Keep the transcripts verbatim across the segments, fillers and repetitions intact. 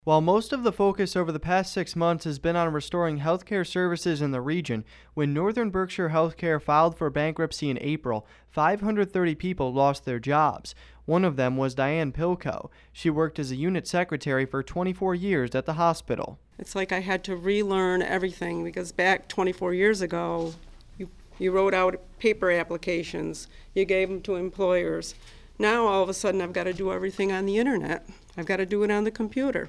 While most of the focus over the past six months has been on restoring healthcare services in the region, when Northern Berkshire Healthcare filed for bankruptcy in April, five hundred thirty people lost their jobs. One of them was Diane Pilko. She worked as a unit secretary for twenty-four years at the hospital. It's like I had to relearn everything because back twenty-four years ago, you, you wrote out paper applications, you gave them to employers. Now all of a sudden I've got to do everything on the internet. I've got to do it on the computer.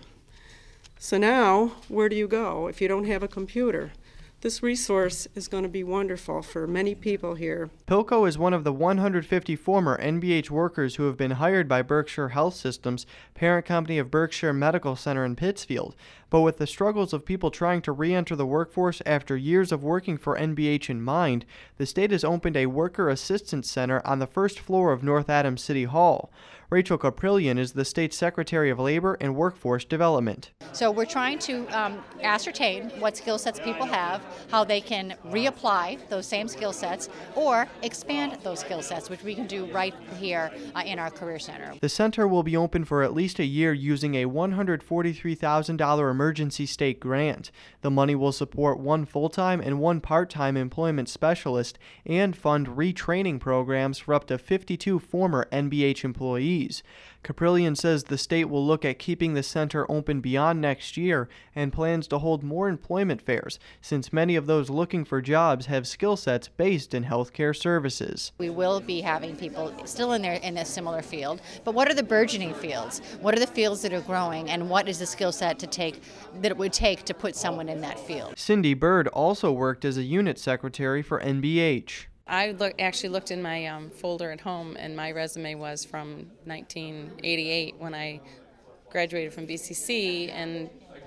So now, where do you go if you don't have a computer? This resource is going to be wonderful for many people here. Pilko is one of the one hundred fifty former N B H workers who have been hired by Berkshire Health Systems, parent company of Berkshire Medical Center in Pittsfield. But with the struggles of people trying to re-enter the workforce after years of working for N B H in mind, the state has opened a worker assistance center on the first floor of North Adams City Hall. Rachel Caprillion is the state secretary of Labor and Workforce Development. So we're trying to um, ascertain what skill sets people have, how they can reapply those same skill sets or expand those skill sets, which we can do right here uh, in our Career Center. The center will be open for at least a year using a one hundred forty-three thousand dollars emergency state grant. The money will support one full-time and one part-time employment specialist and fund retraining programs for up to fifty-two former N B H employees. Caprillion says the state will look at keeping the center open beyond next year and plans to hold more employment fairs, since many of those looking for jobs have skill sets based in healthcare services. We will be having people still in there in a similar field, but what are the burgeoning fields? What are the fields that are growing, and what is the skill set to take that it would take to put someone in that field? Cindy Bird also worked as a unit secretary for N B H. I look, actually looked in my um, folder at home, and my resume was from nineteen eighty-eight when I graduated from B C C, and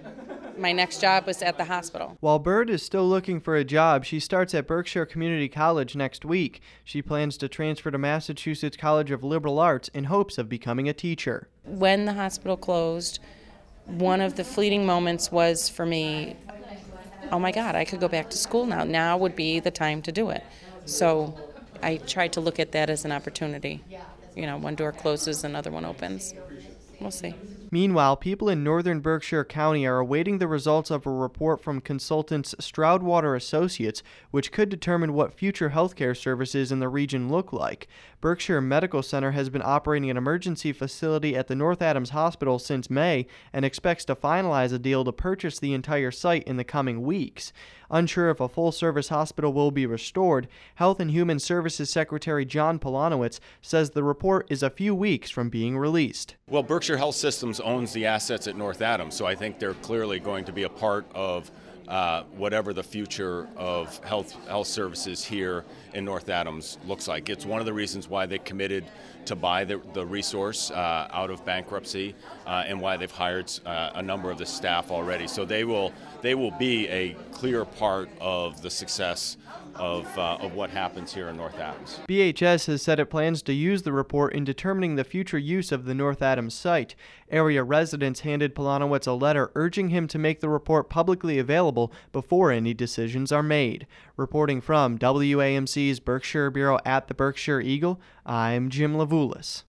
my next job was at the hospital. While Bird is still looking for a job, she starts at Berkshire Community College next week. She plans to transfer to Massachusetts College of Liberal Arts in hopes of becoming a teacher. When the hospital closed, one of the fleeting moments was for me, oh my God, I could go back to school now. Now would be the time to do it. So I tried to look at that as an opportunity. You know, one door closes, another one opens. We'll see. Meanwhile, people in northern Berkshire County are awaiting the results of a report from consultants Stroudwater Associates, which could determine what future healthcare services in the region look like. Berkshire Medical Center has been operating an emergency facility at the North Adams Hospital since May and expects to finalize a deal to purchase the entire site in the coming weeks. Unsure if a full-service hospital will be restored, Health and Human Services Secretary John Polanowitz says the report is a few weeks from being released. Well, Berkshire Health Systems owns the assets at North Adams, so I think they're clearly going to be a part of uh, whatever the future of health health services here in North Adams looks like. It's one of the reasons why they committed to buy the, the resource uh, out of bankruptcy uh, and why they've hired uh, a number of the staff already. So they will they will be a clear part of the success of uh, of what happens here in North Adams. B H S has said it plans to use the report in determining the future use of the North Adams site. Area residents handed Polanowitz a letter urging him to make the report publicly available before any decisions are made. Reporting from W A M C's Berkshire Bureau at the Berkshire Eagle, I'm Jim Lavoulis.